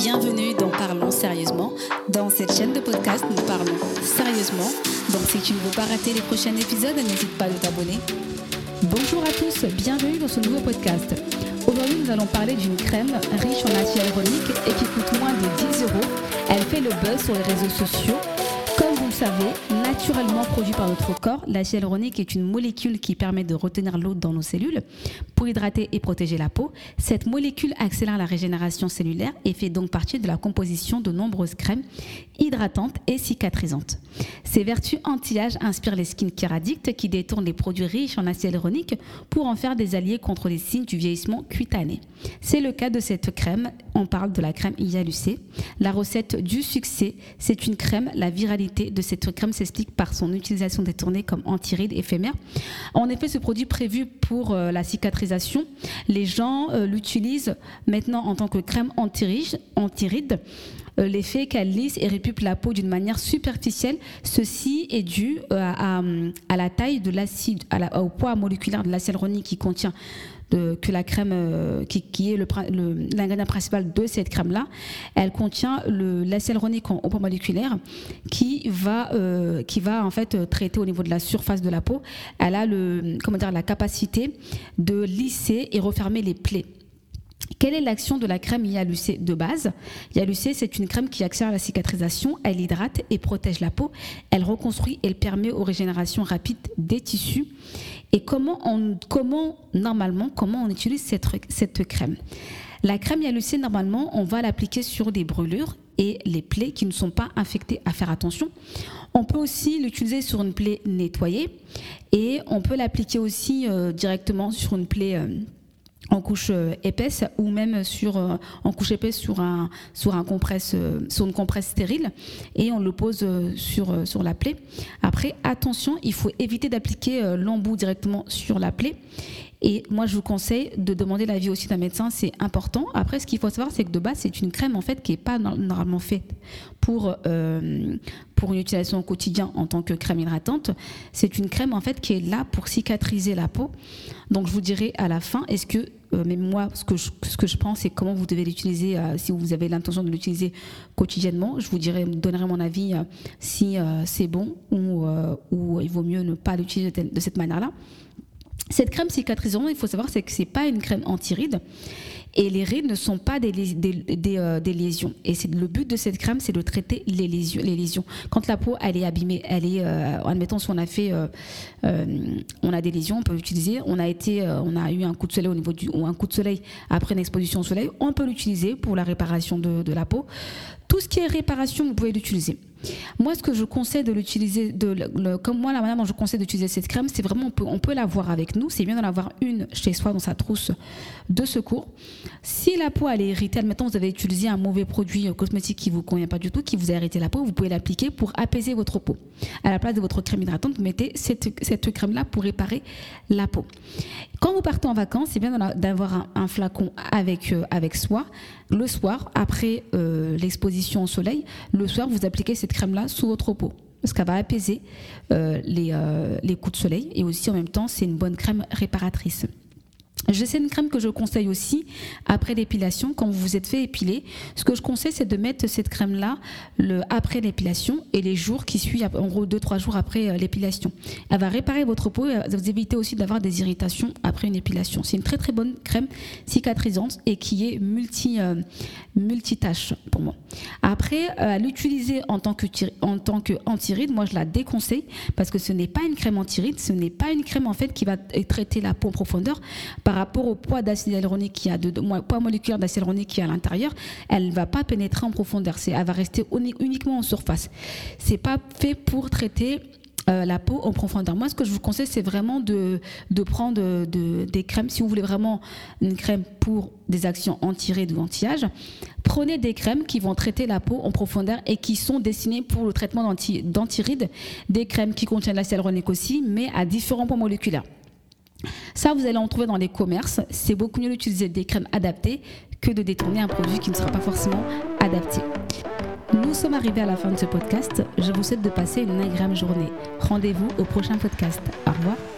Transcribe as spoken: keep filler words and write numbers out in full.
bienvenue dans Parlons Sérieusement. Dans cette chaîne de podcast, nous parlons sérieusement. Donc si tu ne veux pas rater les prochains épisodes, n'hésite pas à t'abonner. Bonjour à tous, bienvenue dans ce nouveau podcast. Aujourd'hui, nous allons parler d'une crème riche en acide hyaluronique et qui coûte moins de dix euros. Elle fait le buzz sur les réseaux sociaux. Comme vous le savez, naturellement produit par notre corps, l'acide hyaluronique est une molécule qui permet de retenir l'eau dans nos cellules pour hydrater et protéger la peau. Cette molécule accélère la régénération cellulaire et fait donc partie de la composition de nombreuses crèmes hydratantes et cicatrisantes. Ses vertus anti-âge inspirent les skincare addicts qui détournent les produits riches en acide hyaluronique pour en faire des alliés contre les signes du vieillissement cutané. C'est le cas de cette crème. On parle de la crème Hyaluricé. La recette du succès, c'est une crème. La viralité de cette crème s'explique par son utilisation détournée comme anti-rides éphémère. En effet, ce produit prévu pour euh, la cicatrisation, les gens euh, l'utilisent maintenant en tant que crème anti-rides. anti-rides. Euh, l'effet qu'elle lisse et répupe la peau d'une manière superficielle. Ceci est dû euh, à, à la taille de l'acide, à la, au poids moléculaire de l'acide hyaluronique qui contient De, que la crème euh, qui, qui est le, le, l'ingrédient principal de cette crème-là. Elle contient le, l'acide hyaluronique en, au poids moléculaire qui va, euh, qui va en fait traiter au niveau de la surface de la peau. Elle a le, comment dire, la capacité de lisser et refermer les plaies. Quelle est l'action de la crème Hyaluricé de base? Hyaluricé, c'est une crème qui accélère la cicatrisation, elle hydrate et protège la peau, elle reconstruit et elle permet aux régénérations rapides des tissus. Et comment, on, comment normalement, comment on utilise cette, cette crème? La crème Hyaluricé, normalement, on va l'appliquer sur des brûlures et les plaies qui ne sont pas infectées, à faire attention. On peut aussi l'utiliser sur une plaie nettoyée et on peut l'appliquer aussi euh, directement sur une plaie euh, en couche euh, épaisse ou même sur euh, en couche épaisse sur un sur un compresse euh, sur une compresse stérile et on le pose euh, sur euh, sur la plaie. Après, attention, il faut éviter d'appliquer euh, l'embout directement sur la plaie. Et moi, je vous conseille de demander l'avis aussi d'un médecin, c'est important. Après, ce qu'il faut savoir, c'est que de base, c'est une crème en fait qui n'est pas normalement faite pour euh, pour une utilisation au quotidien en tant que crème hydratante. C'est une crème en fait qui est là pour cicatriser la peau. Donc, je vous dirai à la fin, est-ce que euh, mais moi, ce que je, ce que je pense, c'est comment vous devez l'utiliser euh, si vous avez l'intention de l'utiliser quotidiennement. Je vous dirai, donnerai mon avis euh, si euh, c'est bon ou euh, ou il vaut mieux ne pas l'utiliser de, de cette manière-là. Cette crème cicatrisante, il faut savoir, c'est que c'est pas une crème anti-rides et les rides ne sont pas des, des, des, euh, des lésions. Et c'est le but de cette crème, c'est de traiter les lésions. Les lésions. Quand la peau elle est abîmée, elle est, euh, admettons si on a fait, euh, euh, on a des lésions, on peut l'utiliser. On a été, euh, on a eu un coup de soleil au niveau du, ou un coup de soleil après une exposition au soleil, on peut l'utiliser pour la réparation de, de la peau. Tout ce qui est réparation, vous pouvez l'utiliser. Moi, ce que je conseille de l'utiliser, de, le, comme moi, la manière dont je conseille d'utiliser cette crème, c'est vraiment, on peut, on peut l'avoir avec nous. C'est bien d'en avoir une chez soi dans sa trousse de secours. Si la peau elle est irritée, admettons vous avez utilisé un mauvais produit cosmétique qui ne vous convient pas du tout, qui vous a irrité la peau, vous pouvez l'appliquer pour apaiser votre peau. À la place de votre crème hydratante, vous mettez cette, cette crème-là pour réparer la peau. Quand vous partez en vacances, c'est bien d'avoir un, un flacon avec, euh, avec soi. Le soir, après euh, l'exposition au soleil, le soir, vous appliquez cette crème-là sous votre peau. Parce qu'elle va apaiser euh, les, euh, les coups de soleil. Et aussi, en même temps, c'est une bonne crème réparatrice. C'est une crème que je conseille aussi après l'épilation, quand vous vous êtes fait épiler. Ce que je conseille, c'est de mettre cette crème-là le, après l'épilation et les jours qui suivent, en gros deux trois jours après l'épilation. Elle va réparer votre peau et vous éviter aussi d'avoir des irritations après une épilation. C'est une très très bonne crème cicatrisante et qui est multi, euh, multitâche pour moi. Après, euh, l'utiliser en tant que en tant que anti-rides, moi je la déconseille parce que ce n'est pas une crème anti-rides, ce n'est pas une crème en fait qui va traiter la peau en profondeur. Par rapport au poids d'acide hyaluronique qui a de, de poids moléculaire d'acide hyaluronique qui est à l'intérieur, elle ne va pas pénétrer en profondeur. C'est, elle va rester uniquement en surface. C'est pas fait pour traiter euh, la peau en profondeur. Moi, ce que je vous conseille, c'est vraiment de, de prendre de, de, des crèmes. Si vous voulez vraiment une crème pour des actions anti-rides ou anti-âge, prenez des crèmes qui vont traiter la peau en profondeur et qui sont destinées pour le traitement d'anti, d'anti-rides. Des crèmes qui contiennent l'acide hyaluronique aussi, mais à différents poids moléculaires. Ça, vous allez en trouver dans les commerces. C'est beaucoup mieux d'utiliser des crèmes adaptées que de détourner un produit qui ne sera pas forcément adapté. Nous sommes arrivés à la fin de ce podcast. Je vous souhaite de passer une agréable journée. Rendez-vous au prochain podcast. Au revoir.